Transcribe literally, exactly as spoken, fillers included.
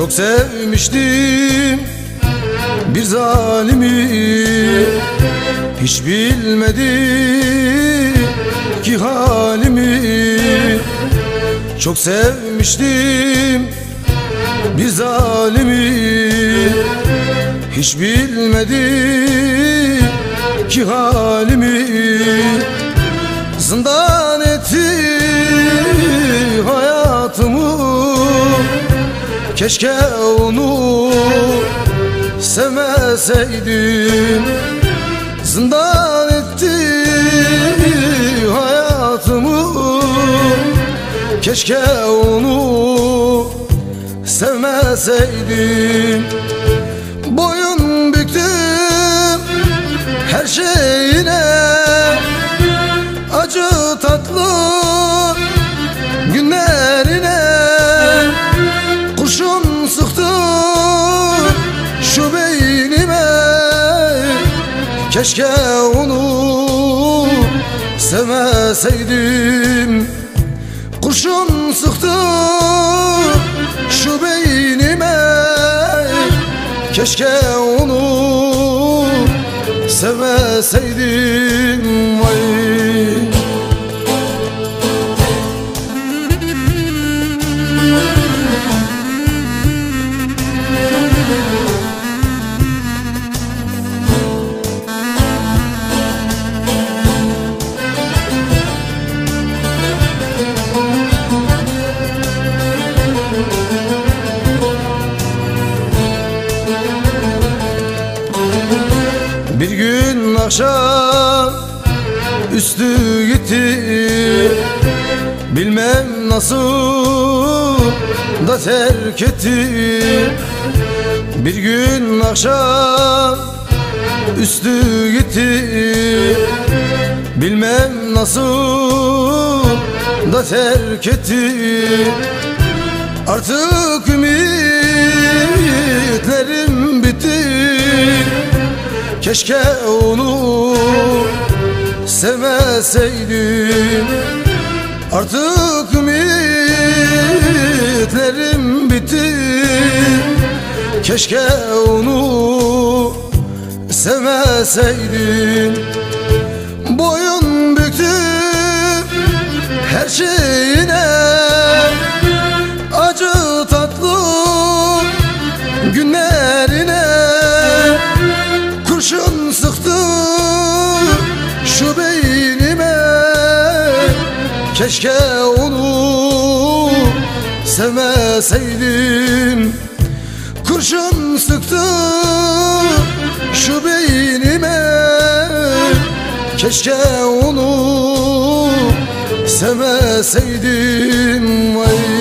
Çok sevmiştim bir zalimi, hiç bilmedi ki halimi. Çok sevmiştim bir zalimi, hiç bilmedi ki halimi. Zindan etti hayatımı, keşke onu sevmeseydim. Zindan etti hayatımı, keşke onu sevmeseydim. Boyun büktüm her şeyine, acı tatlı günlerine. Kurşun sıktı şu beynime, keşke onu sevmeseydim. Kurşun sıktı şu beynime, keşke onu sevmeseydim. Vay. Bir gün akşam üstü gitti, bilmem nasıl da terk etti. Bir gün akşam üstü gitti, bilmem nasıl da terk etti. Artık ümitlerim bitti, keşke onu sevmeseydim. Artık ümitlerim bitti, keşke onu sevmeseydim. Boyun büktüm her şeyine, acı tatlı günlerine. Kurşun sıktı şu beynime, keşke onu sevmeseydim. Kurşun sıktı şu beynime, keşke onu sevmeseydim. Vay.